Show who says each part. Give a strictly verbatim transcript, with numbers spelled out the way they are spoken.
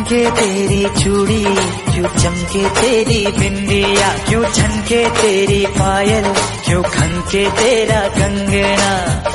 Speaker 1: खनके तेरी चूड़ी, क्यों चमके तेरी बिंदिया, क्यों झनके तेरी पायल, क्यों खनके तेरा कंगना।